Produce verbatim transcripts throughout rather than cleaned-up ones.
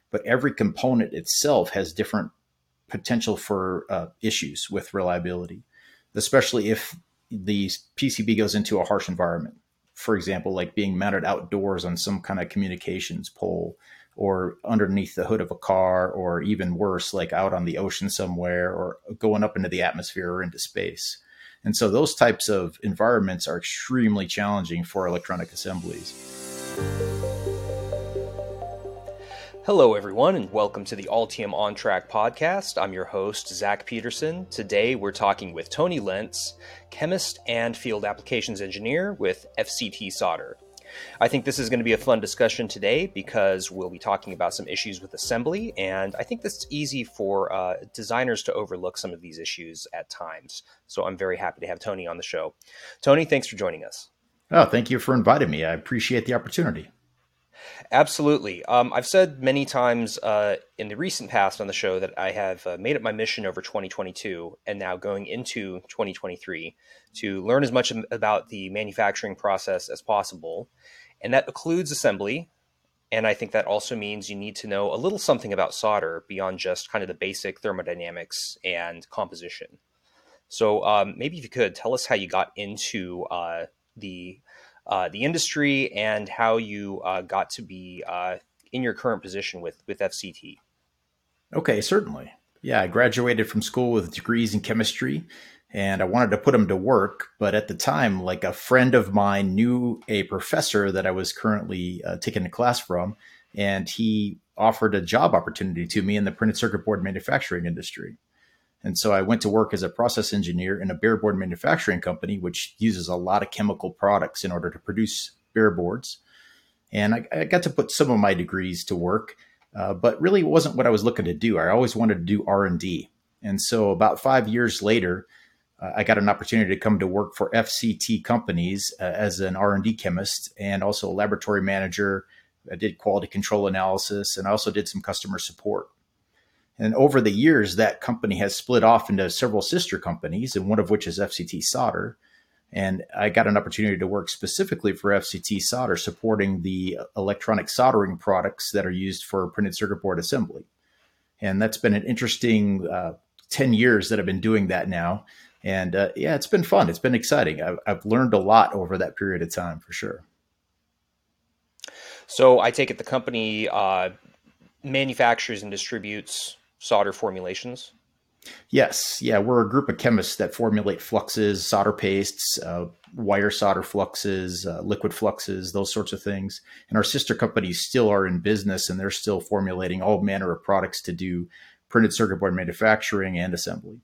but every component itself has different potential for uh, issues with reliability, especially if the P C B goes into a harsh environment. For example, like being mounted outdoors on some kind of communications pole, or underneath the hood of a car, or even worse, like out on the ocean somewhere, or going up into the atmosphere or into space. And so those types of environments are extremely challenging for electronic assemblies. Hello, everyone, and welcome to the Altium On Track podcast. I'm your host, Zach Peterson. Today, we're talking with Tony Lentz, chemist and field applications engineer with F C T Solder. I think this is going to be a fun discussion today because we'll be talking about some issues with assembly, and I think that's easy for uh, designers to overlook some of these issues at times. So I'm very happy to have Tony on the show. Tony, thanks for joining us. Oh, thank you for inviting me. I appreciate the opportunity. Absolutely. Um, I've said many times uh, in the recent past on the show that I have uh, made it my mission over twenty twenty-two and now going into twenty twenty-three to learn as much about the manufacturing process as possible. And that includes assembly. And I think that also means you need to know a little something about solder beyond just kind of the basic thermodynamics and composition. So um, maybe if you could tell us how you got into uh, the Uh, the industry and how you uh, got to be uh, in your current position with, with F C T. Okay, certainly. Yeah, I graduated from school with degrees in chemistry, and I wanted to put them to work. But at the time, like a friend of mine knew a professor that I was currently uh, taking a class from, and he offered a job opportunity to me in the printed circuit board manufacturing industry. And so I went to work as a process engineer in a bare board manufacturing company, which uses a lot of chemical products in order to produce bare boards. And I, I got to put some of my degrees to work, uh, but really it wasn't what I was looking to do. I always wanted to do R and D. And so about five years later, uh, I got an opportunity to come to work for F C T companies uh, as an R and D chemist and also a laboratory manager. I did quality control analysis, and I also did some customer support. And over the years, that company has split off into several sister companies, and one of which is F C T Solder. And I got an opportunity to work specifically for F C T Solder, supporting the electronic soldering products that are used for printed circuit board assembly. And that's been an interesting uh, ten years that I've been doing that now. And uh, yeah, it's been fun. It's been exciting. I've, I've learned a lot over that period of time, for sure. So I take it the company uh, manufactures and distributes solder formulations? Yes. Yeah. We're a group of chemists that formulate fluxes, solder pastes, uh, wire solder fluxes, uh, liquid fluxes, those sorts of things. And our sister companies still are in business, and they're still formulating all manner of products to do printed circuit board manufacturing and assembly.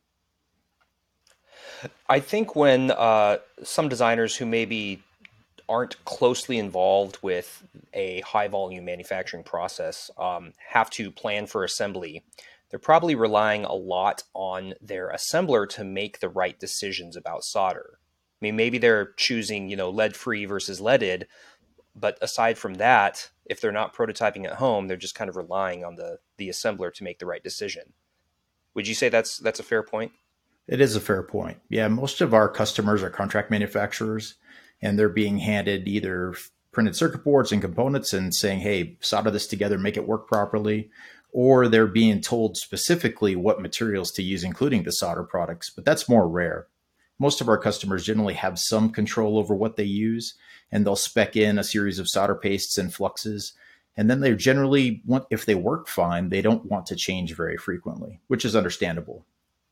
I think when uh, some designers who maybe aren't closely involved with a high volume manufacturing process um, have to plan for assembly, they're probably relying a lot on their assembler to make the right decisions about solder. I mean, maybe they're choosing, you know, lead-free versus leaded, but aside from that, if they're not prototyping at home, they're just kind of relying on the the assembler to make the right decision. Would you say that's that's a fair point? It is a fair point. Yeah, most of our customers are contract manufacturers, and they're being handed either printed circuit boards and components and saying, hey, solder this together, make it work properly, or they're being told specifically what materials to use, including the solder products. But that's more rare. Most of our customers generally have some control over what they use, and they'll spec in a series of solder pastes and fluxes. And then they generally want, if they work fine, they don't want to change very frequently, which is understandable.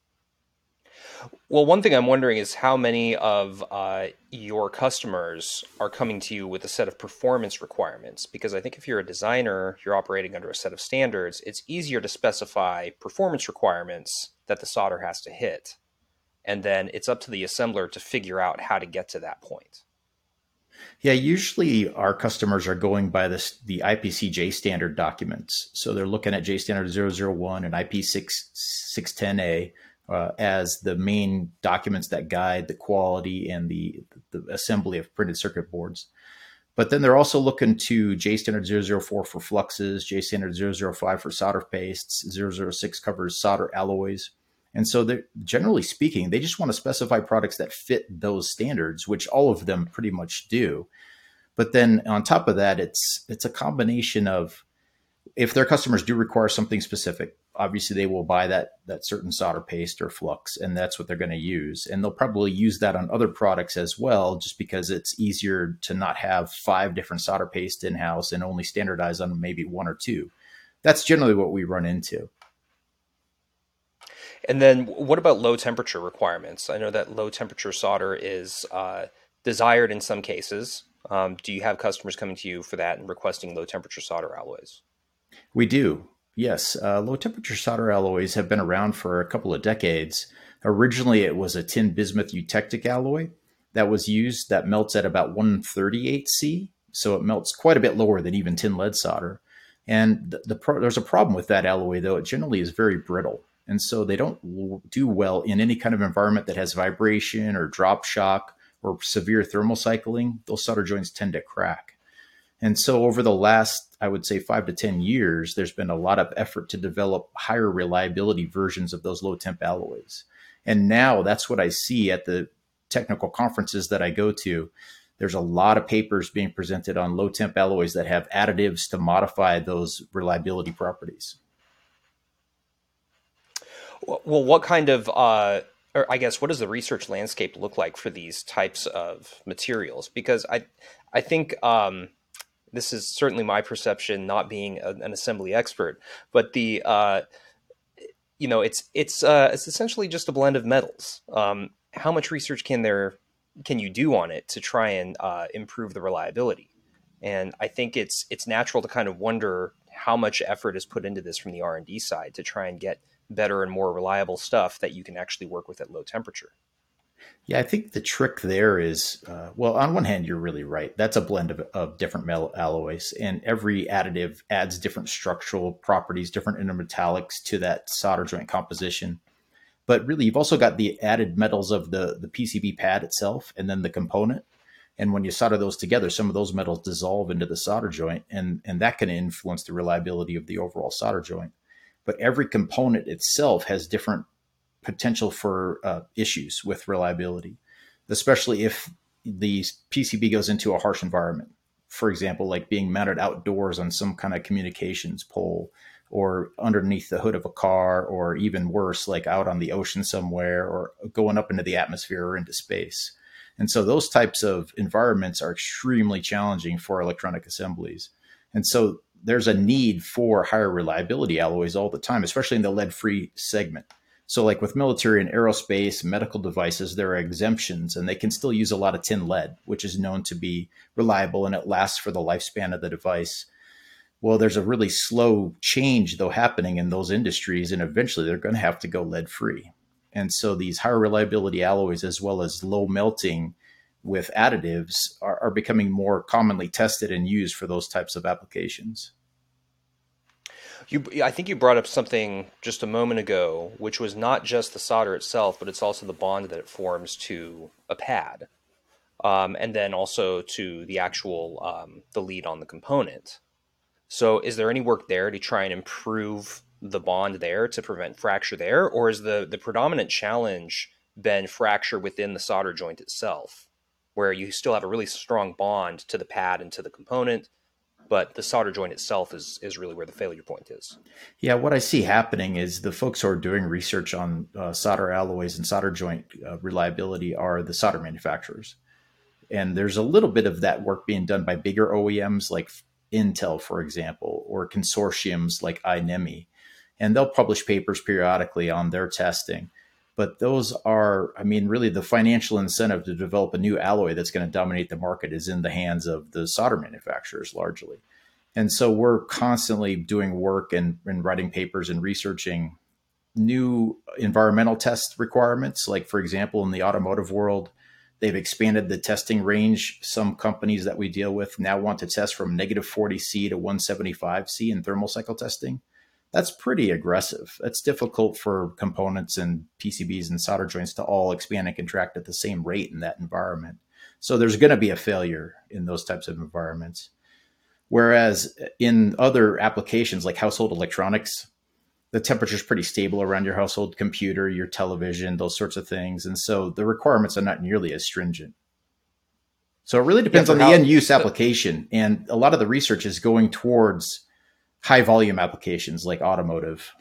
Well, one thing I'm wondering is how many of uh, your customers are coming to you with a set of performance requirements? Because I think if you're a designer, you're operating under a set of standards, it's easier to specify performance requirements that the solder has to hit. And then it's up to the assembler to figure out how to get to that point. Yeah, usually our customers are going by this, the I P C J standard documents. So they're looking at J standard zero zero one and I P six ten A. Uh, as the main documents that guide the quality and the, the assembly of printed circuit boards. But then they're also looking to J standard zero zero four for fluxes, J standard zero zero five for solder pastes, zero zero six covers solder alloys. And so they're, generally speaking, they just want to specify products that fit those standards, which all of them pretty much do. But then on top of that, it's it's a combination of if their customers do require something specific, obviously they will buy that that certain solder paste or flux, and that's what they're going to use. And they'll probably use that on other products as well, just because it's easier to not have five different solder paste in-house and only standardize on maybe one or two. That's generally what we run into. And then what about low temperature requirements? I know that low temperature solder is uh, desired in some cases. Um, do you have customers coming to you for that and requesting low temperature solder alloys? We do. Yes. Uh, low temperature solder alloys have been around for a couple of decades. Originally, it was a tin bismuth eutectic alloy that was used that melts at about one thirty-eight C. So it melts quite a bit lower than even tin lead solder. And the, the pro- there's a problem with that alloy, though. It generally is very brittle. And so they don't do well in any kind of environment that has vibration or drop shock or severe thermal cycling. Those solder joints tend to crack. And so over the last, I would say five to ten years, there's been a lot of effort to develop higher reliability versions of those low temp alloys. And now that's what I see at the technical conferences that I go to. There's a lot of papers being presented on low temp alloys that have additives to modify those reliability properties. Well, what kind of, uh, or I guess, what does the research landscape look like for these types of materials? Because I, I think um, this is certainly my perception, not being a, an assembly expert, but the, uh, you know, it's it's uh, it's essentially just a blend of metals. Um, how much research can there can you do on it to try and uh, improve the reliability? And I think it's it's natural to kind of wonder how much effort is put into this from the R and D side to try and get better and more reliable stuff that you can actually work with at low temperature. Yeah, I think the trick there is, uh, well, on one hand, you're really right. That's a blend of, of different metal alloys, and every additive adds different structural properties, different intermetallics to that solder joint composition. But really, you've also got the added metals of the, the P C B pad itself and then the component. And when you solder those together, some of those metals dissolve into the solder joint, and, and that can influence the reliability of the overall solder joint. But every component itself has different potential for uh, issues with reliability, especially if the P C B goes into a harsh environment. For example, like being mounted outdoors on some kind of communications pole, or underneath the hood of a car, or even worse, like out on the ocean somewhere, or going up into the atmosphere or into space. And so those types of environments are extremely challenging for electronic assemblies. And so there's a need for higher reliability alloys all the time, especially in the lead-free segment. So like with military and aerospace, medical devices, there are exemptions, and they can still use a lot of tin lead, which is known to be reliable and it lasts for the lifespan of the device. Well, there's a really slow change, though, happening in those industries, and eventually they're going to have to go lead-free. And so these higher reliability alloys, as well as low melting with additives, are, are becoming more commonly tested and used for those types of applications. You, I think you brought up something just a moment ago, which was not just the solder itself, but it's also the bond that it forms to a pad, um, and then also to the actual um, the lead on the component. So is there any work there to try and improve the bond there to prevent fracture there? Or is the, the predominant challenge been fracture within the solder joint itself, where you still have a really strong bond to the pad and to the component, but the solder joint itself is, is really where the failure point is? Yeah, what I see happening is the folks who are doing research on uh, solder alloys and solder joint uh, reliability are the solder manufacturers. And there's a little bit of that work being done by bigger O E Ms like Intel, for example, or consortiums like I N E M I. And they'll publish papers periodically on their testing. But those are, I mean, really the financial incentive to develop a new alloy that's going to dominate the market is in the hands of the solder manufacturers largely. And so we're constantly doing work and, and writing papers and researching new environmental test requirements. Like, for example, in the automotive world, they've expanded the testing range. Some companies that we deal with now want to test from negative forty C to one seventy-five C in thermal cycle testing. That's pretty aggressive. That's difficult for components and P C Bs and solder joints to all expand and contract at the same rate in that environment. So there's going to be a failure in those types of environments. Whereas in other applications like household electronics, the temperature is pretty stable around your household computer, your television, those sorts of things. And so the requirements are not nearly as stringent. So it really depends yeah, on the how, end use application. And a lot of the research is going towards high volume applications like automotive.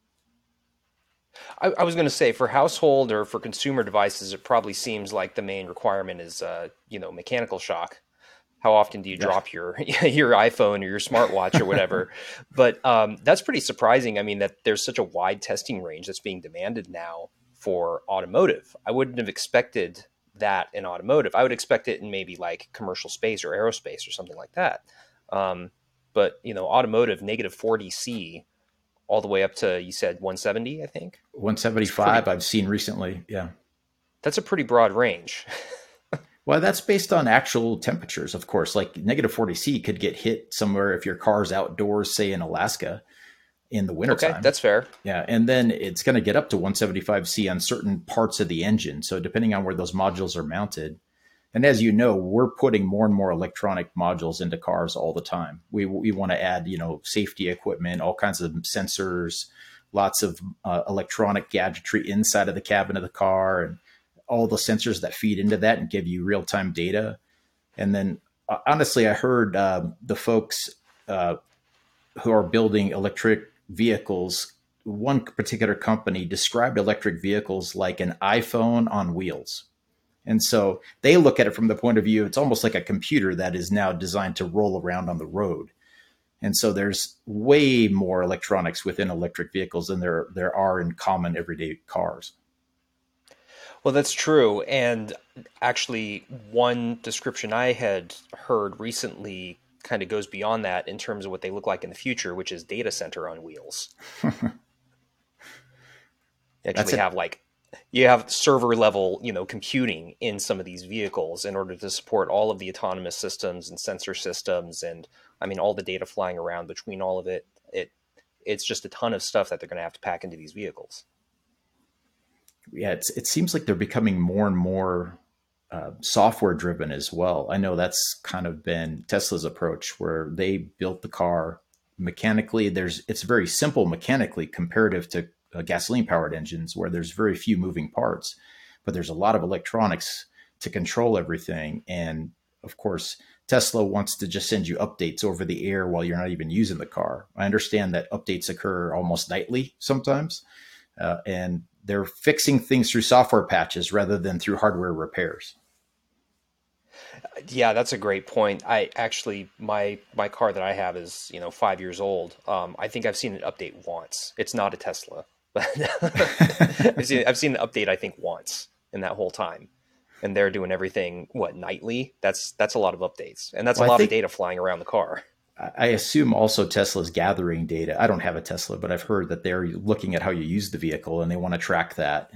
I, I was going to say for household or for consumer devices, it probably seems like the main requirement is, uh, you know, mechanical shock. How often do you Yeah. drop your your iPhone or your smartwatch or whatever? But um, that's pretty surprising. I mean, that there's such a wide testing range that's being demanded now for automotive. I wouldn't have expected that in automotive. I would expect it in maybe like commercial space or aerospace or something like that. Um, but you know, automotive negative forty C all the way up to, you said one seventy, I think. one seventy-five pretty, I've seen recently. Yeah. That's a pretty broad range. Well, that's based on actual temperatures, of course. Like negative forty C could get hit somewhere if your car's outdoors, say in Alaska in the wintertime. Okay, that's fair. Yeah. And then it's going to get up to one seventy-five C on certain parts of the engine. So depending on where those modules are mounted. And as you know, we're putting more and more electronic modules into cars all the time. We we want to add, you know, safety equipment, all kinds of sensors, lots of uh, electronic gadgetry inside of the cabin of the car, and all the sensors that feed into that and give you real-time data. And then uh, honestly, I heard uh, the folks uh, who are building electric vehicles, one particular company described electric vehicles like an iPhone on wheels. And so they look at it from the point of view, it's almost like a computer that is now designed to roll around on the road. And so there's way more electronics within electric vehicles than there, there are in common everyday cars. Well, that's true. And actually, one description I had heard recently kind of goes beyond that in terms of what they look like in the future, which is data center on wheels. You actually have like, you have server level, you know, computing in some of these vehicles in order to support all of the autonomous systems and sensor systems. And I mean, all the data flying around between all of it, it, it's just a ton of stuff that they're going to have to pack into these vehicles. Yeah, it's, it seems like they're becoming more and more uh, software driven as well. I know that's kind of been Tesla's approach, where they built the car mechanically. There's it's very simple mechanically comparative to uh, gasoline powered engines, where there's very few moving parts, but there's a lot of electronics to control everything. And of course, Tesla wants to just send you updates over the air while you're not even using the car. I understand that updates occur almost nightly sometimes, uh, and they're fixing things through software patches rather than through hardware repairs. Yeah, that's a great point. I actually, my my car that I have is, you know, five years old. Um, I think I've seen an update once. It's not a Tesla, but I've seen I've seen an update I think once in that whole time, and they're doing everything what nightly. That's that's a lot of updates, and that's well, a lot think, of data flying around the car. I assume also Tesla's gathering data. I don't have a Tesla, but I've heard that they're looking at how you use the vehicle and they want to track that.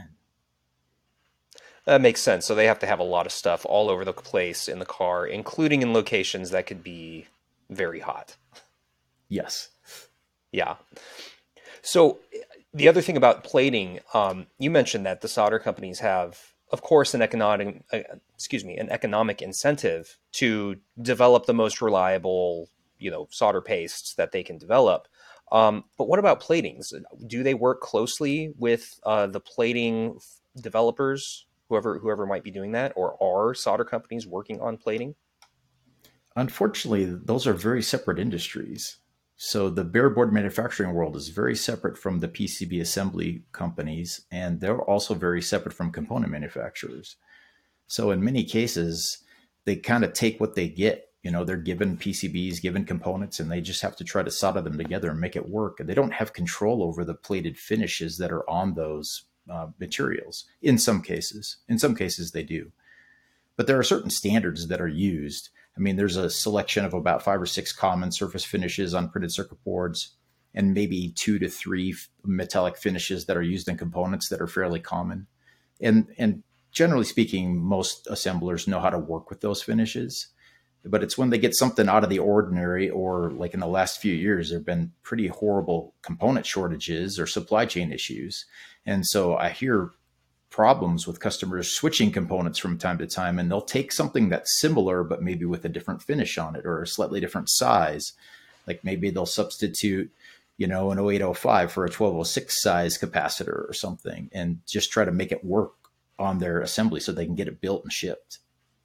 That makes sense. So they have to have a lot of stuff all over the place in the car, including in locations that could be very hot. Yes. Yeah. So the other thing about plating, um, you mentioned that the solder companies have, of course, an economic, uh, excuse me, an economic incentive to develop the most reliable, you know, solder pastes that they can develop. Um, but what about platings? Do they work closely with uh, the plating developers? Whoever whoever might be doing that, or are solder companies working on plating? Unfortunately, those are very separate industries. So the bare board manufacturing world is very separate from the P C B assembly companies, and they're also very separate from component manufacturers. So in many cases, they kind of take what they get. You know, they're given P C Bs, given components, and they just have to try to solder them together and make it work. And they don't have control over the plated finishes that are on those Uh, materials. In some cases, in some cases they do, but there are certain standards that are used. I mean, there's a selection of about five or six common surface finishes on printed circuit boards, and maybe two to three metallic finishes that are used in components that are fairly common. And and generally speaking, most assemblers know how to work with those finishes. But it's when they get something out of the ordinary, or like in the last few years, there have been pretty horrible component shortages or supply chain issues. And so I hear problems with customers switching components from time to time, and they'll take something that's similar, but maybe with a different finish on it or a slightly different size. Like maybe they'll substitute, you know, an oh eight oh five for a twelve oh six size capacitor or something, and just try to make it work on their assembly so they can get it built and shipped.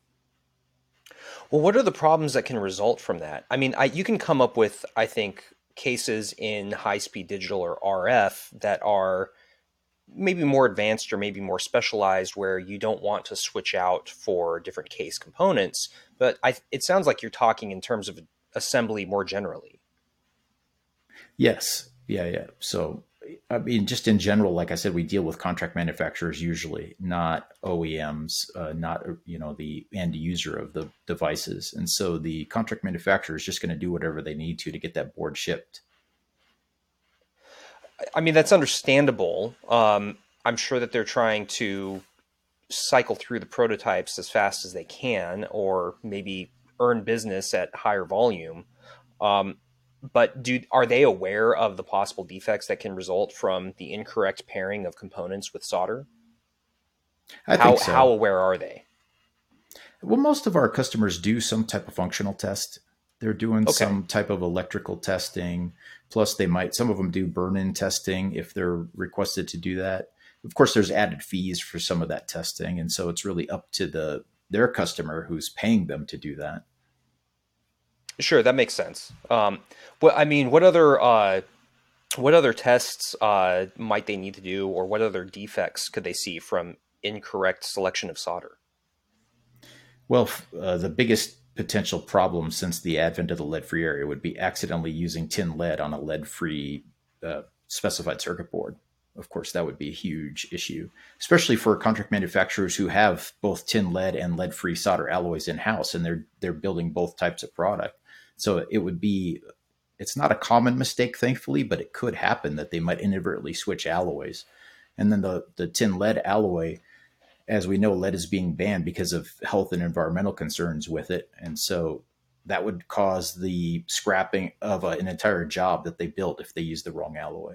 Well, what are the problems that can result from that? I mean, I, you can come up with, I think, cases in high-speed digital or R F that are maybe more advanced or maybe more specialized where you don't want to switch out for different case components. But I, it sounds like you're talking in terms of assembly more generally. Yes. Yeah. Yeah. So, I mean, just in general, like I said, we deal with contract manufacturers usually, not O E Ms, uh, not, you know, the end user of the devices. And so the contract manufacturer is just going to do whatever they need to to get that board shipped. I mean, that's understandable. Um, I'm sure that they're trying to cycle through the prototypes as fast as they can, or maybe earn business at higher volume. Um, but do are they aware of the possible defects that can result from the incorrect pairing of components with solder? I how, think so. How aware are they? Well, most of our customers do some type of functional test. They're doing okay. some type of electrical testing. Plus, they might, some of them do burn-in testing if they're requested to do that. Of course, there's added fees for some of that testing. And so it's really up to the their customer who's paying them to do that. Sure, that makes sense. Um, well, I mean, what other uh, what other tests uh, might they need to do, or what other defects could they see from incorrect selection of solder? Well, uh, the biggest potential problem since the advent of the lead-free area would be accidentally using tin lead on a lead-free uh, specified circuit board. Of course, that would be a huge issue, especially for contract manufacturers who have both tin lead and lead-free solder alloys in-house, and they're they're building both types of product. So it would be, it's not a common mistake, thankfully, but it could happen that they might inadvertently switch alloys. And then the, the tin lead alloy, as we know, lead is being banned because of health and environmental concerns with it. And so that would cause the scrapping of a, an entire job that they built if they use the wrong alloy.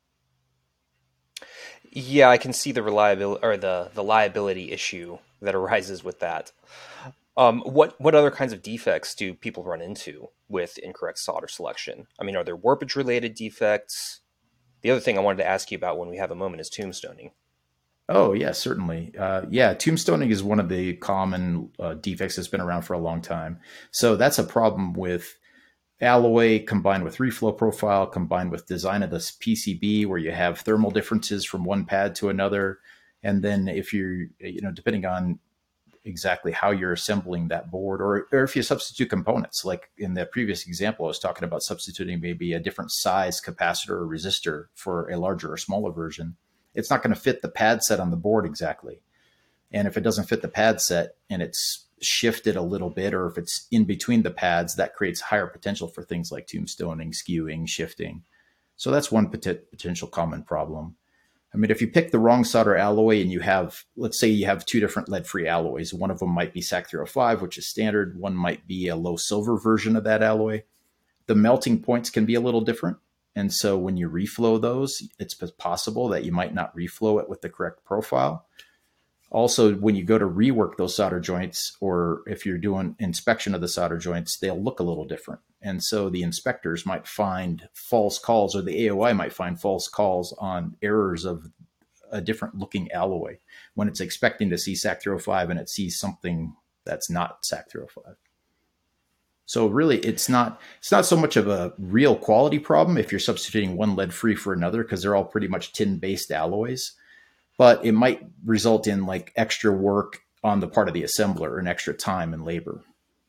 Yeah, I can see the reliability or the, the liability issue that arises with that. Um, what what other kinds of defects do people run into with incorrect solder selection? I mean, are there warpage related defects? The other thing I wanted to ask you about when we have a moment is tombstoning. Oh, yeah, certainly. Uh, yeah, tombstoning is one of the common uh, defects that's been around for a long time. So that's a problem with alloy combined with reflow profile, combined with design of this P C B, where you have thermal differences from one pad to another. And then if you're, you know, depending on exactly how you're assembling that board, or, or if you substitute components, like in the previous example, I was talking about substituting maybe a different size capacitor or resistor for a larger or smaller version. It's not going to fit the pad set on the board exactly. And if it doesn't fit the pad set and it's shifted a little bit, or if it's in between the pads, that creates higher potential for things like tombstoning, skewing, shifting. So that's one pot- potential common problem. I mean, if you pick the wrong solder alloy and you have, let's say you have two different lead-free alloys, one of them might be S A C three oh five, which is standard. One might be a low silver version of that alloy. The melting points can be a little different. And so when you reflow those, it's possible that you might not reflow it with the correct profile. Also, when you go to rework those solder joints, or if you're doing inspection of the solder joints, they'll look a little different. And so the inspectors might find false calls, or the A O I might find false calls on errors of a different looking alloy when it's expecting to see S A C three oh five and it sees something that's not S A C three oh five. So really, it's not it's not so much of a real quality problem if you're substituting one lead-free for another, because they're all pretty much tin-based alloys. But it might result in like extra work on the part of the assembler and extra time and labor.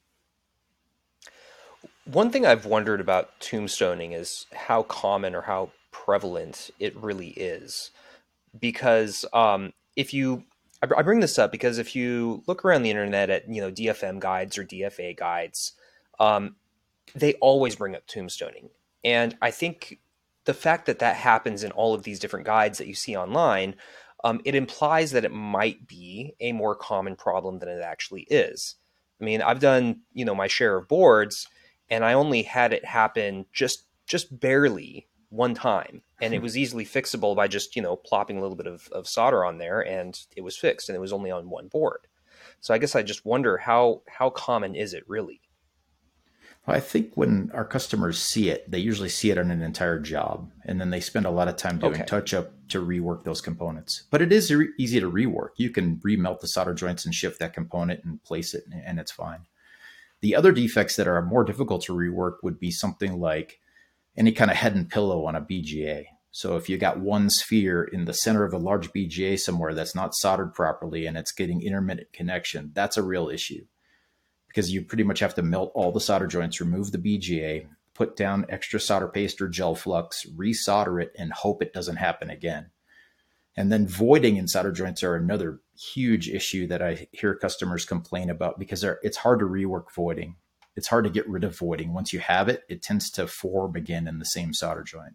One thing I've wondered about tombstoning is how common or how prevalent it really is. Because um, if you, I bring this up because if you look around the internet at, you know, D F M guides or D F A guides, um, they always bring up tombstoning. And I think the fact that that happens in all of these different guides that you see online, um, it implies that it might be a more common problem than it actually is. I mean, I've done, you know, my share of boards, and I only had it happen just just barely one time. And it was easily fixable by just, you know, plopping a little bit of, of solder on there, and it was fixed, and it was only on one board. So I guess I just wonder how how common is it really? Well, I think when our customers see it, they usually see it on an entire job, and then they spend a lot of time doing Okay. touch-up to rework those components. But it is re- easy to rework. You can remelt the solder joints and shift that component and place it, and it's fine. The other defects that are more difficult to rework would be something like any kind of head and pillow on a B G A. So if you got one sphere in the center of a large B G A somewhere that's not soldered properly and it's getting intermittent connection, that's a real issue, because you pretty much have to melt all the solder joints, remove the B G A, put down extra solder paste or gel flux, resolder it, and hope it doesn't happen again. And then voiding in solder joints are another huge issue that I hear customers complain about, because it's hard to rework voiding. It's hard to get rid of voiding. Once you have it, it tends to form again in the same solder joint.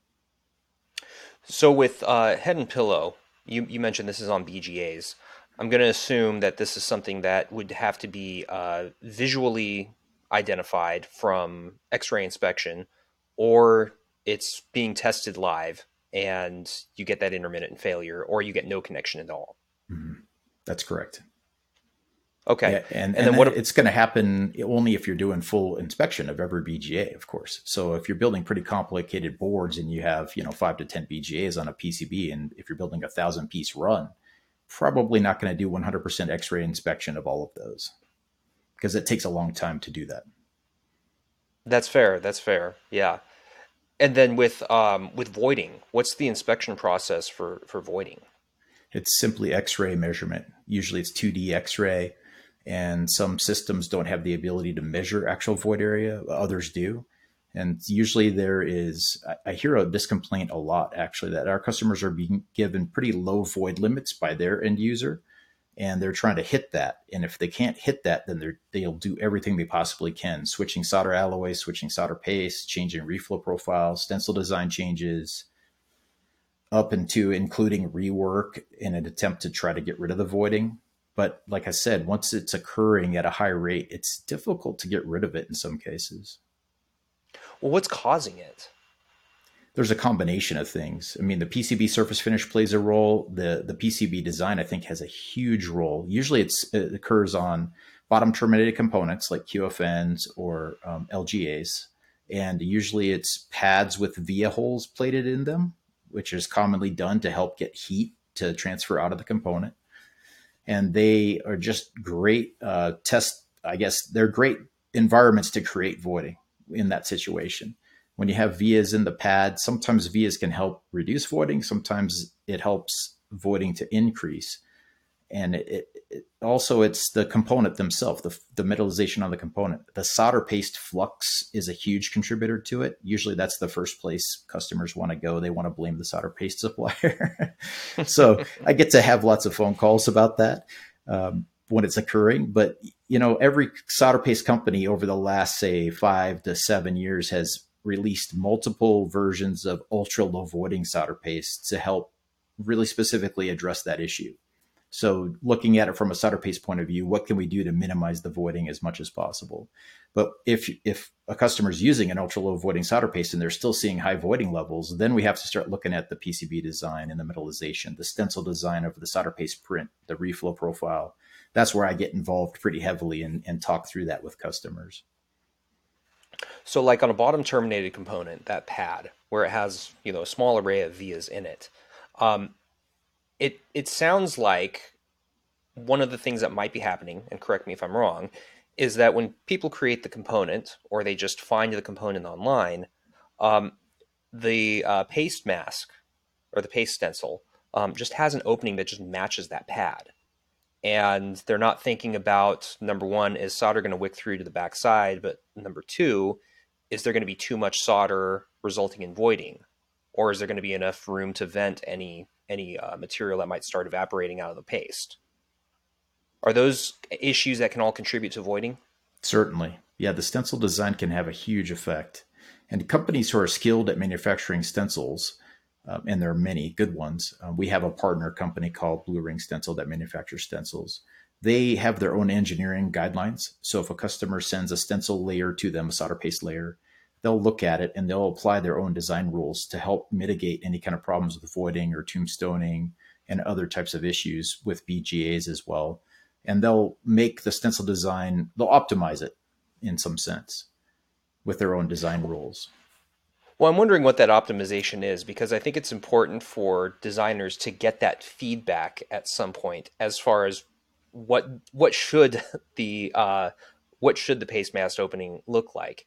So with uh, head and pillow, you, you mentioned this is on B G As. I'm going to assume that this is something that would have to be uh, visually identified from X-ray inspection, or it's being tested live and you get that intermittent failure, or you get no connection at all. Mm-hmm. That's correct. Okay. Yeah, and, and, and then what it's going to happen only if you're doing full inspection of every B G A, of course. So if you're building pretty complicated boards and you have, you know, five to ten B G As on a P C B, and if you're building a thousand piece run, probably not going to do one hundred percent X-ray inspection of all of those, because it takes a long time to do that. That's fair. That's fair. Yeah. And then with um, with voiding, what's the inspection process for, for voiding? It's simply X-ray measurement. Usually it's two D X-ray, and some systems don't have the ability to measure actual void area. Others do. And usually there is, I hear this complaint a lot, actually, that our customers are being given pretty low void limits by their end user, and they're trying to hit that. And if they can't hit that, then they're, they'll do everything they possibly can, switching solder alloys, switching solder paste, changing reflow profiles, stencil design changes, up into including rework in an attempt to try to get rid of the voiding. But like I said, once it's occurring at a high rate, it's difficult to get rid of it in some cases. Well, what's causing it? There's a combination of things. I mean, the P C B surface finish plays a role. The the P C B design, I think, has a huge role. Usually it's, it occurs on bottom terminated components like Q F Ns or um, L G As. And usually it's pads with via holes plated in them, which is commonly done to help get heat to transfer out of the component. And they are just great uh, test, I guess, they're great environments to create voiding in that situation. When you have vias in the pad, sometimes vias can help reduce voiding. Sometimes it helps voiding to increase. And it, it also, it's the component themselves, the, the metallization on the component. The solder paste flux is a huge contributor to it. Usually that's the first place customers want to go. They want to blame the solder paste supplier. So I get to have lots of phone calls about that um, when it's occurring. But, you know, every solder paste company over the last, say, five to seven years has released multiple versions of ultra low voiding solder paste to help really specifically address that issue. So looking at it from a solder paste point of view, what can we do to minimize the voiding as much as possible? But if if a customer is using an ultra low voiding solder paste and they're still seeing high voiding levels, then we have to start looking at the P C B design and the metallization, the stencil design of the solder paste print, the reflow profile. That's where I get involved pretty heavily and, and talk through that with customers. So like on a bottom terminated component, that pad where it has, you know, a small array of vias in it, um, it it sounds like one of the things that might be happening, and correct me if I'm wrong, is that when people create the component or they just find the component online, um, the uh, paste mask or the paste stencil um, just has an opening that just matches that pad. And they're not thinking about, number one, is solder going to wick through to the back side? But number two, is there going to be too much solder resulting in voiding? Or is there going to be enough room to vent any any uh, material that might start evaporating out of the paste? Are those issues that can all contribute to voiding? Certainly. Yeah, the stencil design can have a huge effect. And companies who are skilled at manufacturing stencils, um, and there are many good ones, uh, we have a partner company called Blue Ring Stencil that manufactures stencils. They have their own engineering guidelines. So if a customer sends a stencil layer to them, a solder paste layer, they'll look at it and they'll apply their own design rules to help mitigate any kind of problems with voiding or tombstoning and other types of issues with B G As as well. And they'll make the stencil design, they'll optimize it in some sense with their own design rules. Well, I'm wondering what that optimization is, because I think it's important for designers to get that feedback at some point as far as what what should the uh, what should the paste mask opening look like.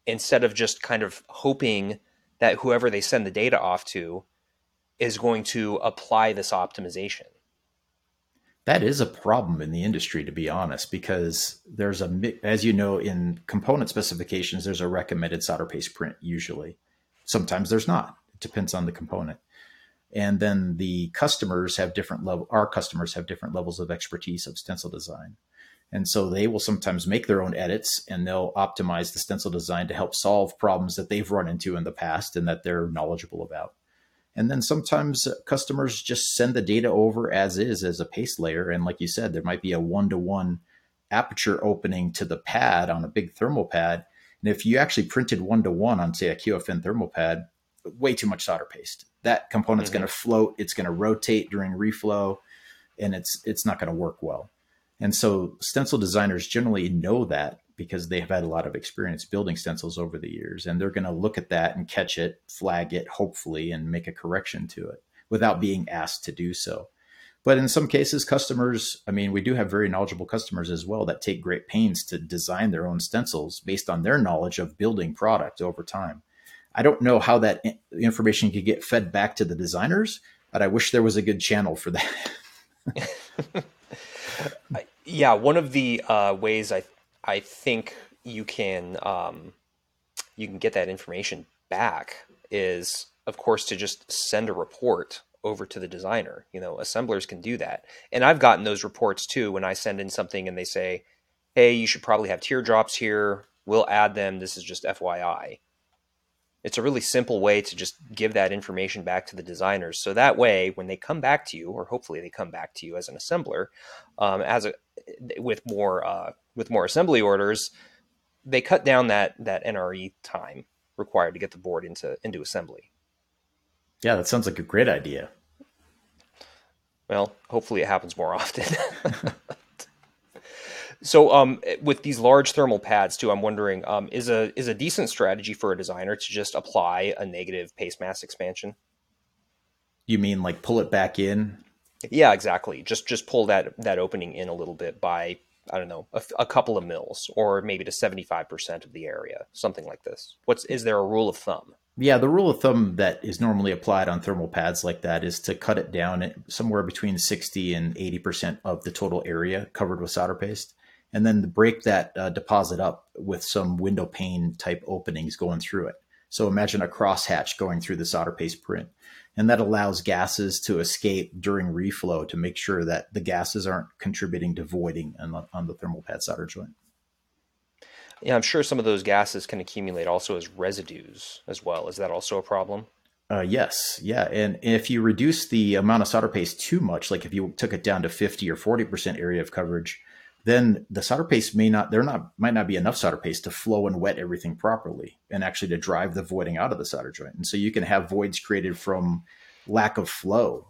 instead of just kind of hoping that whoever they send the data off to is going to apply this optimization. That is a problem in the industry, to be honest, because there's a, as you know, in component specifications, there's a recommended solder paste print usually. Sometimes there's not. It depends on the component. And then the customers have different level. Our customers have different levels of expertise of stencil design. And so they will sometimes make their own edits and they'll optimize the stencil design to help solve problems that they've run into in the past and that they're knowledgeable about. And then sometimes customers just send the data over as is, as a paste layer. And like you said, there might be a one-to-one aperture opening to the pad on a big thermal pad. And if you actually printed one-to-one on, say, a Q F N thermal pad, way too much solder paste. That component's mm-hmm. going to float. It's going to rotate during reflow, and it's it's not going to work well. And so stencil designers generally know that because they have had a lot of experience building stencils over the years. And they're going to look at that and catch it, flag it, hopefully, and make a correction to it without being asked to do so. But in some cases, customers, I mean, we do have very knowledgeable customers as well that take great pains to design their own stencils based on their knowledge of building product over time. I don't know how that information could get fed back to the designers, but I wish there was a good channel for that. Yeah, one of the uh, ways I I think you can um, you can get that information back is, of course, to just send a report over to the designer. You know, assemblers can do that, and I've gotten those reports too when I send in something and they say, "Hey, you should probably have teardrops here. We'll add them. This is just F Y I." It's a really simple way to just give that information back to the designers. So that way, when they come back to you, or hopefully they come back to you as an assembler, um, as a with more uh, with more assembly orders, they cut down that that N R E time required to get the board into into assembly. Yeah, that sounds like a great idea. Well, hopefully it happens more often. So um, with these large thermal pads too, I'm wondering, um, is a is a decent strategy for a designer to just apply a negative paste mass expansion? You mean like pull it back in? Yeah, exactly. Just just pull that that opening in a little bit by, I don't know, a, a couple of mils, or maybe to seventy-five percent of the area, something like this. What's is there a rule of thumb? Yeah, the rule of thumb that is normally applied on thermal pads like that is to cut it down at somewhere between sixty and eighty percent of the total area covered with solder paste. And then break that uh, deposit up with some window pane type openings going through it. So imagine a crosshatch going through the solder paste print. And that allows gases to escape during reflow to make sure that the gases aren't contributing to voiding on the, on the thermal pad solder joint. Yeah, I'm sure some of those gases can accumulate also as residues as well. Is that also a problem? Uh, yes. Yeah. And if you reduce the amount of solder paste too much, like if you took it down to fifty or forty percent area of coverage, then the solder paste may not, there not might not be enough solder paste to flow and wet everything properly and actually to drive the voiding out of the solder joint. And so you can have voids created from lack of flow.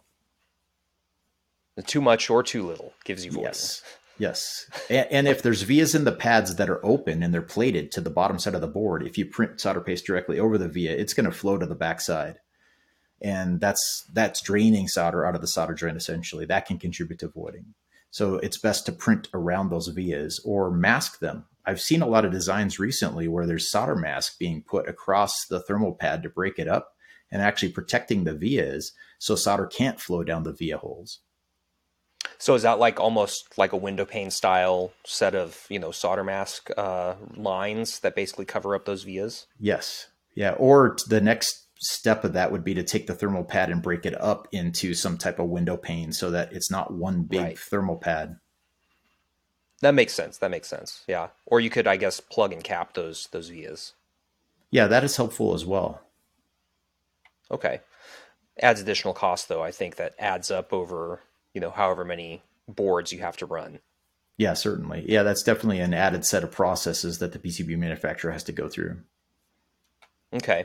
Too much or too little gives you voiding. Yes. Yes. And, and if there's vias in the pads that are open and they're plated to the bottom side of the board, if you print solder paste directly over the via, it's going to flow to the backside. And that's, that's draining solder out of the solder joint, essentially. That can contribute to voiding. So it's best to print around those vias or mask them. I've seen a lot of designs recently where there's solder mask being put across the thermal pad to break it up and actually protecting the vias so solder can't flow down the via holes. So is that like almost like a window pane style set of, you know, solder mask uh, lines that basically cover up those vias? Yes. Yeah. Or the next step of that would be to take the thermal pad and break it up into some type of window pane so that it's not one big right. thermal pad. That makes sense. That makes sense. Yeah. Or you could, I guess, plug and cap those those vias. Yeah, that is helpful as well. Okay. Adds additional cost though. I think that adds up over, you know, however many boards you have to run. Yeah, certainly. Yeah, that's definitely an added set of processes that the P C B manufacturer has to go through. Okay.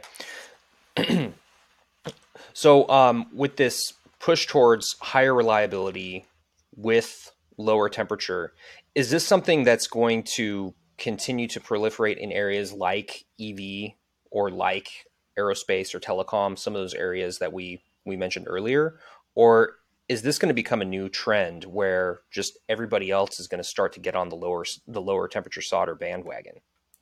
So um, with this push towards higher reliability with lower temperature, is this something that's going to continue to proliferate in areas like E V or like aerospace or telecom, some of those areas that we, we mentioned earlier? Or is this going to become a new trend where just everybody else is going to start to get on the lower, the lower temperature solder bandwagon?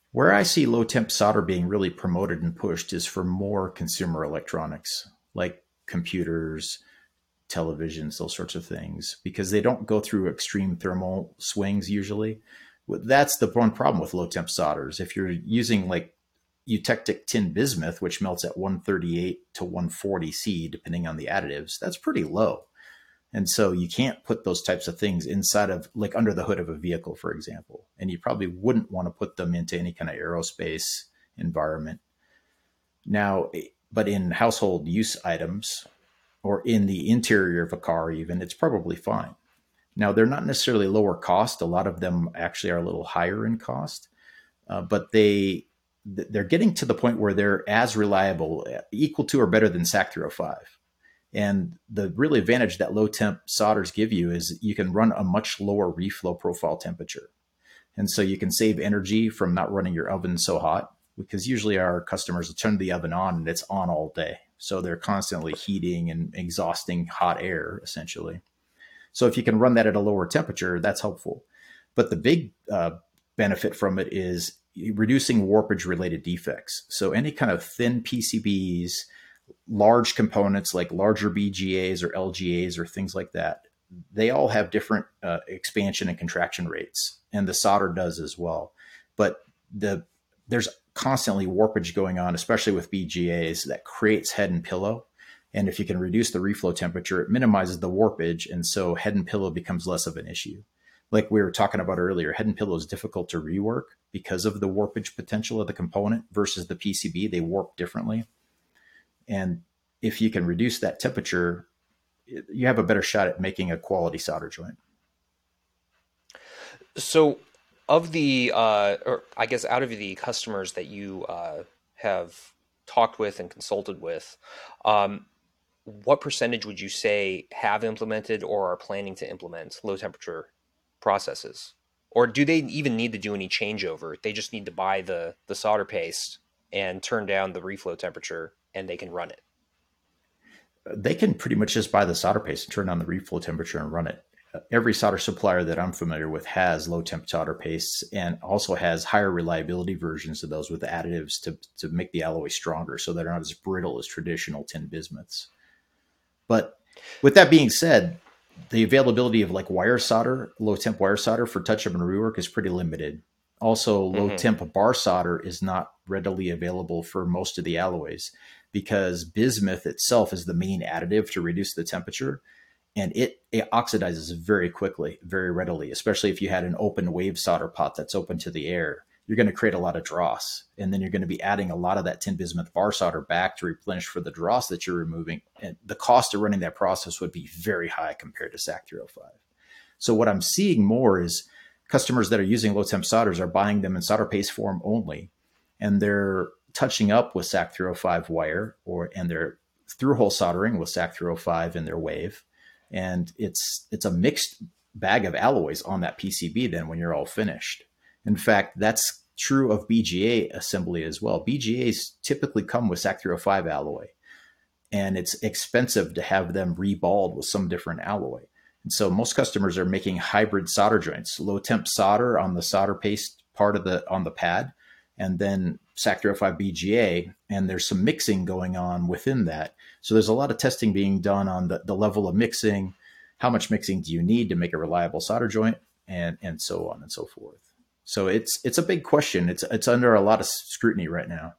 Where I see low temp solder being really promoted and pushed is for more consumer electronics like computers, televisions, those sorts of things, because they don't go through extreme thermal swings usually. That's the one problem with low temp solders. If you're using like eutectic tin bismuth, which melts at one thirty-eight to one forty C, depending on the additives, that's pretty low. And so you can't put those types of things inside of like under the hood of a vehicle, for example. And you probably wouldn't want to put them into any kind of aerospace environment. Now, but in household use items or in the interior of a car, even, it's probably fine. Now, they're not necessarily lower cost. A lot of them actually are a little higher in cost, uh, but they, they're getting to the point where they're as reliable, equal to or better than S A C three oh five. And the real advantage that low temp solders give you is you can run a much lower reflow profile temperature. And so you can save energy from not running your oven so hot, because usually our customers will turn the oven on and it's on all day. So they're constantly heating and exhausting hot air, essentially. So if you can run that at a lower temperature, that's helpful. But the big uh, benefit from it is reducing warpage related defects. So any kind of thin P C Bs, large components like larger B G As or L G As or things like that, they all have different uh, expansion and contraction rates, and the solder does as well. But the there's constantly warpage going on, especially with B G As, that creates head and pillow. And if you can reduce the reflow temperature, it minimizes the warpage, and so head and pillow becomes less of an issue. Like we were talking about earlier, head and pillow is difficult to rework because of the warpage potential of the component versus the P C B. They warp differently. And if you can reduce that temperature, you have a better shot at making a quality solder joint. So of the, uh, or I guess out of the customers that you uh, have talked with and consulted with, um, what percentage would you say have implemented or are planning to implement low temperature processes? Or do they even need to do any changeover? They just need to buy the, the solder paste and turn down the reflow temperature and they can run it. They can pretty much just buy the solder paste and turn on the reflow temperature and run it. Every solder supplier that I'm familiar with has low temp solder pastes and also has higher reliability versions of those with additives to, to make the alloy stronger so they're not as brittle as traditional tin bismuths. But with that being said, the availability of like wire solder, low temp wire solder for touch-up and rework is pretty limited. Also, low temp mm-hmm. bar solder is not readily available for most of the alloys because bismuth itself is the main additive to reduce the temperature, and it, it oxidizes very quickly, very readily, especially if you had an open wave solder pot that's open to the air. You're going to create a lot of dross, and then you're going to be adding a lot of that tin bismuth bar solder back to replenish for the dross that you're removing. And the cost of running that process would be very high compared to S A C three oh five. So what I'm seeing more is customers that are using low temp solders are buying them in solder paste form only, and they're touching up with S A C three oh five wire, or and they're through hole soldering with S A C three oh five in their wave, and it's it's a mixed bag of alloys on that P C B then when you're all finished. In fact, that's true of B G A assembly as well. B G As typically come with S A C three oh five alloy, and it's expensive to have them reballed with some different alloy. And so most customers are making hybrid solder joints, low temp solder on the solder paste part of the on the pad, and then S A C three oh five B G A, and there's some mixing going on within that. So there's a lot of testing being done on the, the level of mixing, how much mixing do you need to make a reliable solder joint, and and so on and so forth. So it's it's a big question. It's it's under a lot of scrutiny right now.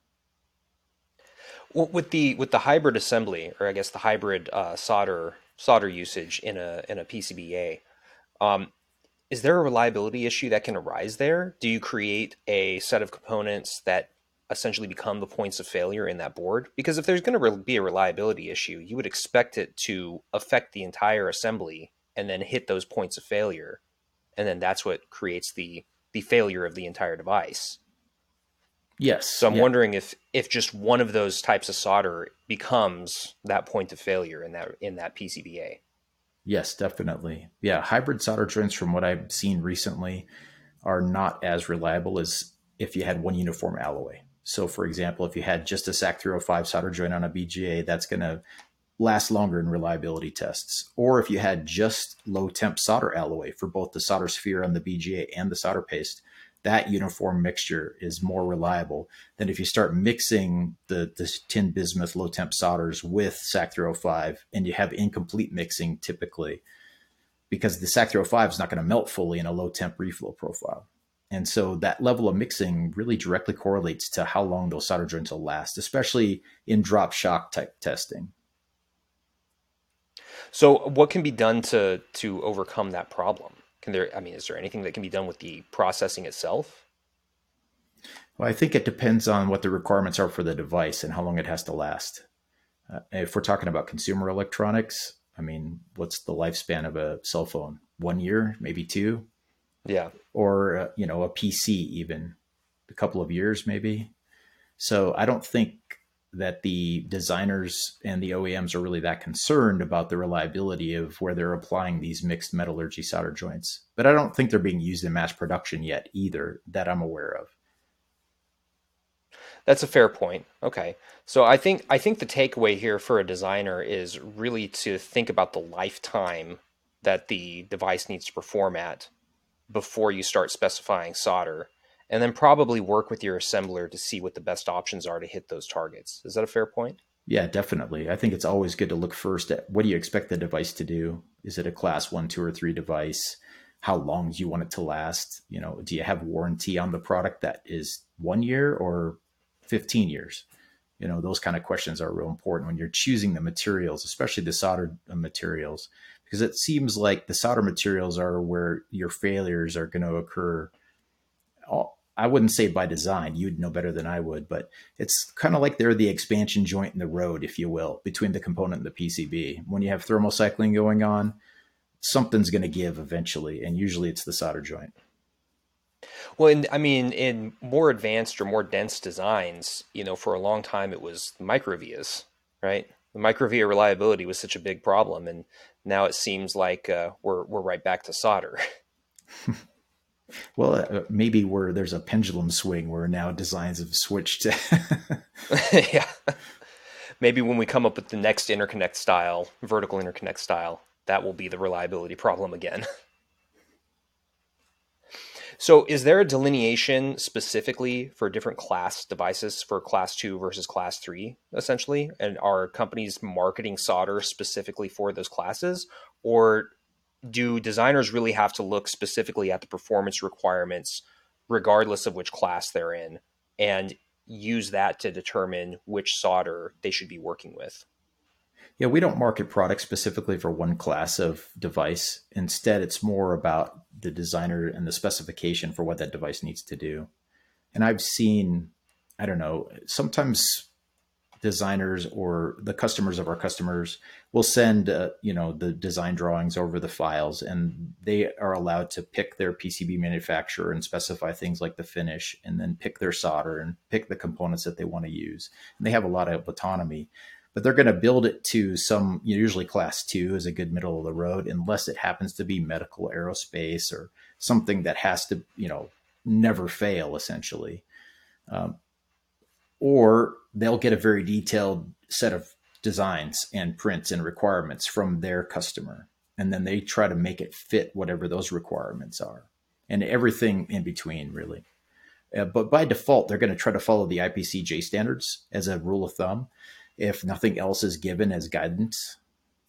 Well, with the with the hybrid assembly, or I guess the hybrid uh, solder solder usage in a in a P C B A, um, is there a reliability issue that can arise there? Do you create a set of components that essentially become the points of failure in that board? Because if there's going to be a reliability issue, you would expect it to affect the entire assembly and then hit those points of failure, and then that's what creates the the failure of the entire device. Yes. So I'm yeah. wondering if if just one of those types of solder becomes that point of failure in that in that P C B A. Yes, definitely. Yeah, hybrid solder joints, from what I've seen recently, are not as reliable as if you had one uniform alloy. So, for example, if you had just a S A C three oh five solder joint on a B G A, that's going to last longer in reliability tests. Or if you had just low temp solder alloy for both the solder sphere on the B G A and the solder paste, that uniform mixture is more reliable than if you start mixing the, the tin bismuth low temp solders with S A C three oh five and you have incomplete mixing typically, because the S A C three oh five is not going to melt fully in a low temp reflow profile. And so that level of mixing really directly correlates to how long those solder joints will last, especially in drop shock type testing. So what can be done to to overcome that problem? Can there, I mean, is there anything that can be done with the processing itself? Well, I think it depends on what the requirements are for the device and how long it has to last. Uh, if we're talking about consumer electronics, I mean, what's the lifespan of a cell phone? One year, maybe two? Yeah. Or, uh, you know, a P C even a couple of years, maybe. So I don't think that the designers and the O E Ms are really that concerned about the reliability of where they're applying these mixed metallurgy solder joints. But I don't think they're being used in mass production yet either, that I'm aware of. That's a fair point. Okay. So I think I think the takeaway here for a designer is really to think about the lifetime that the device needs to perform at before you start specifying solder, and then probably work with your assembler to see what the best options are to hit those targets. Is that a fair point? Yeah, definitely. I think it's always good to look first at what do you expect the device to do? Is it a class one, two, or three device? How long do you want it to last? You know, do you have warranty on the product that is one year or fifteen years? You know, those kind of questions are real important when you're choosing the materials, especially the solder materials, because it seems like the solder materials are where your failures are going to occur. I wouldn't say by design, you'd know better than I would, but it's kind of like they're the expansion joint in the road, if you will, between the component and the P C B. When you have thermal cycling going on, something's going to give eventually, and usually it's the solder joint. Well, in, I mean, in more advanced or more dense designs, you know, for a long time it was microvias, right? The microvia reliability was such a big problem, and now it seems like uh, we're we're right back to solder. Well, uh, maybe where there's a pendulum swing where now designs have switched. Yeah. Maybe when we come up with the next interconnect style, vertical interconnect style, that will be the reliability problem again. So is there a delineation specifically for different class devices for class two versus class three, essentially? And are companies marketing solder specifically for those classes? Or do designers really have to look specifically at the performance requirements, regardless of which class they're in, and use that to determine which solder they should be working with? Yeah, we don't market products specifically for one class of device. Instead, it's more about the designer and the specification for what that device needs to do. And I've seen, I don't know, sometimes designers or the customers of our customers will send, uh, you know, the design drawings over the files, and they are allowed to pick their P C B manufacturer and specify things like the finish, and then pick their solder and pick the components that they want to use. And they have a lot of autonomy, but they're going to build it to some, usually class two is a good middle of the road, unless it happens to be medical aerospace or something that has to, you know, never fail essentially. Um, or they'll get a very detailed set of designs and prints and requirements from their customer. And then they try to make it fit whatever those requirements are, and everything in between, really. Uh, but by default, they're going to try to follow the I P C J standards as a rule of thumb, if nothing else is given as guidance.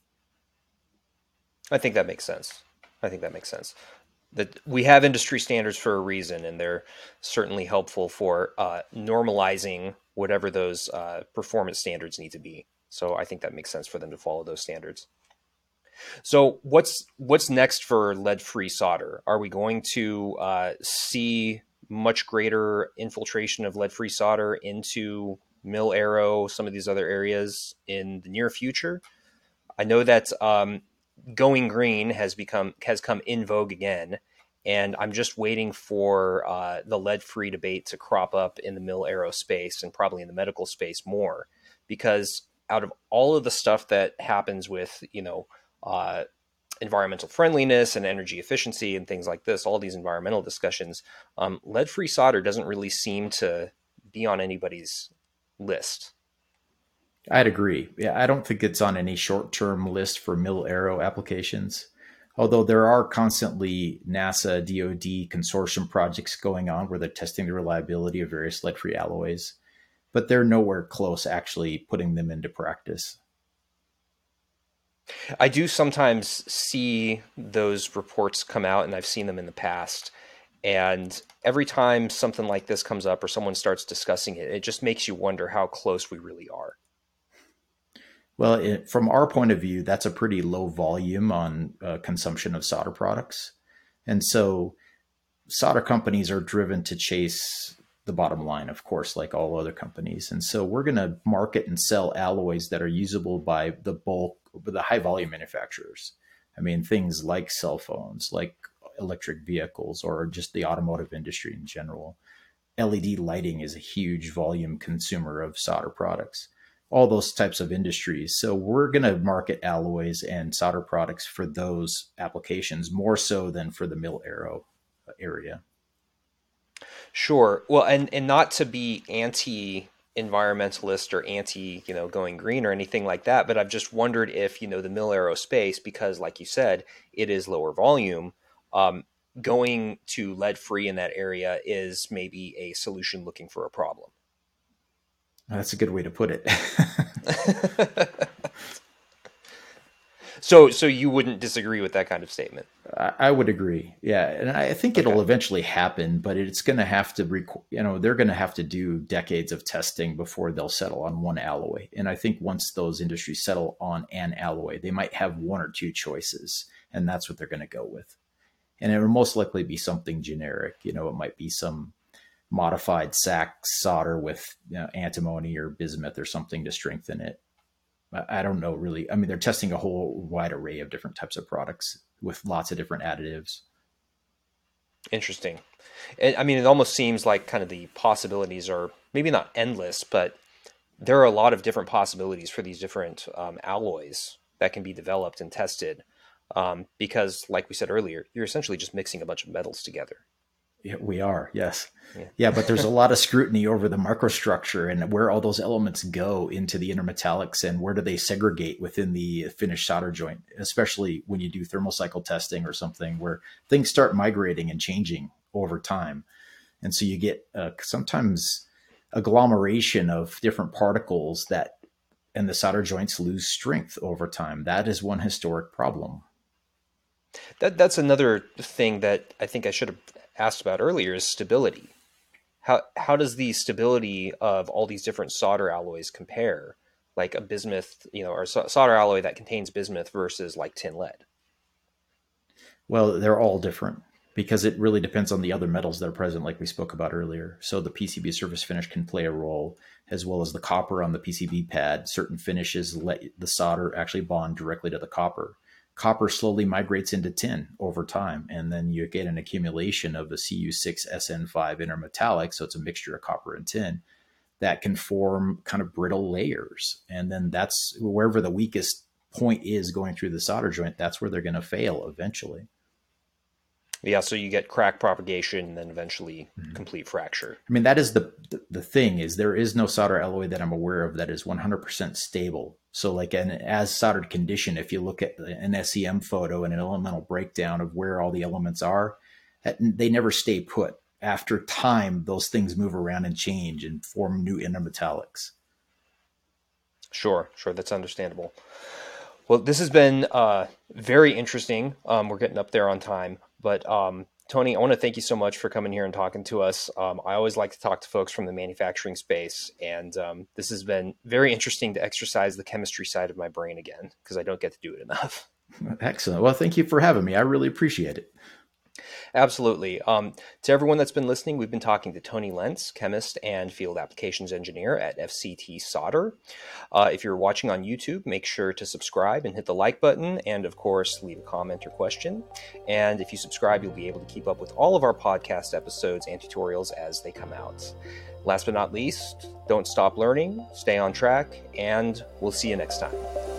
I think that makes sense. I think that makes sense. That we have industry standards for a reason, and they're certainly helpful for uh, normalizing whatever those uh, performance standards need to be. So I think that makes sense for them to follow those standards. So what's what's next for lead-free solder? Are we going to uh, see much greater infiltration of lead-free solder into mil-aero, some of these other areas in the near future? I know that um, going green has become has come in vogue again, and I'm just waiting for uh, the lead-free debate to crop up in the mil-aero space and probably in the medical space more, because out of all of the stuff that happens with, you know, uh, environmental friendliness and energy efficiency and things like this, all these environmental discussions, um, lead-free solder doesn't really seem to be on anybody's list. I'd agree. Yeah, I don't think it's on any short-term list for mil-aero applications. Although there are constantly NASA, D O D consortium projects going on where they're testing the reliability of various lead-free alloys, but they're nowhere close actually putting them into practice. I do sometimes see those reports come out, and I've seen them in the past. And every time something like this comes up or someone starts discussing it, it just makes you wonder how close we really are. Well, it, from our point of view, that's a pretty low volume on uh, consumption of solder products. And so solder companies are driven to chase the bottom line, of course, like all other companies. And so we're going to market and sell alloys that are usable by the bulk, the high volume manufacturers. I mean, things like cell phones, like electric vehicles, or just the automotive industry in general. L E D lighting is a huge volume consumer of solder products, all those types of industries. So we're going to market alloys and solder products for those applications more so than for the mil-aero area. Sure. Well, and, and not to be anti-environmentalist or anti, you know, going green or anything like that, but I've just wondered if, you know, the mil-aero space, because like you said, it is lower volume, um, going to lead-free in that area is maybe a solution looking for a problem. That's a good way to put it. So, so you wouldn't disagree with that kind of statement? I, I would agree. Yeah. And I think it'll Okay. eventually happen, but it's going to have to, rec- you know, they're going to have to do decades of testing before they'll settle on one alloy. And I think once those industries settle on an alloy, they might have one or two choices, and that's what they're going to go with. And it will most likely be something generic. You know, it might be some modified S A C solder with, you know, antimony or bismuth or something to strengthen it. I don't know really. I mean, they're testing a whole wide array of different types of products with lots of different additives. Interesting. And, I mean, it almost seems like kind of the possibilities are maybe not endless, but there are a lot of different possibilities for these different um, alloys that can be developed and tested. Um, because like we said earlier, you're essentially just mixing a bunch of metals together. Yeah, we are. Yes. Yeah. Yeah. But there's a lot of scrutiny over the microstructure and where all those elements go into the intermetallics and where do they segregate within the finished solder joint, especially when you do thermal cycle testing or something where things start migrating and changing over time. And so you get uh, sometimes agglomeration of different particles that, and the solder joints lose strength over time. That is one historic problem. That that's another thing that I think I should have asked about earlier is stability. How how does the stability of all these different solder alloys compare? Like a bismuth, you know, or solder alloy that contains bismuth versus like tin lead? Well, they're all different because it really depends on the other metals that are present, like we spoke about earlier. So the P C B surface finish can play a role, as well as the copper on the P C B pad. Certain finishes let the solder actually bond directly to the copper. Copper slowly migrates into tin over time, and then you get an accumulation of the C U six S N five intermetallic, so it's a mixture of copper and tin, that can form kind of brittle layers. And then that's wherever the weakest point is going through the solder joint, that's where they're going to fail eventually. Yeah, so you get crack propagation and then eventually mm-hmm. complete fracture. I mean, that is the, the the thing is there is no solder alloy that I'm aware of that is one hundred percent stable. So like an as soldered condition, if you look at an S E M photo and an elemental breakdown of where all the elements are, they never stay put. After time, those things move around and change and form new intermetallics. Sure, sure. That's understandable. Well, this has been uh, very interesting. Um, we're getting up there on time. But um, Tony, I want to thank you so much for coming here and talking to us. Um, I always like to talk to folks from the manufacturing space. And um, this has been very interesting to exercise the chemistry side of my brain again, because I don't get to do it enough. Excellent. Well, thank you for having me. I really appreciate it. Absolutely. Um, to everyone that's been listening, we've been talking to Tony Lentz, chemist and field applications engineer at F C T Solder. Uh, if you're watching on YouTube, make sure to subscribe and hit the like button, and of course, leave a comment or question. And if you subscribe, you'll be able to keep up with all of our podcast episodes and tutorials as they come out. Last but not least, don't stop learning, stay on track, and we'll see you next time.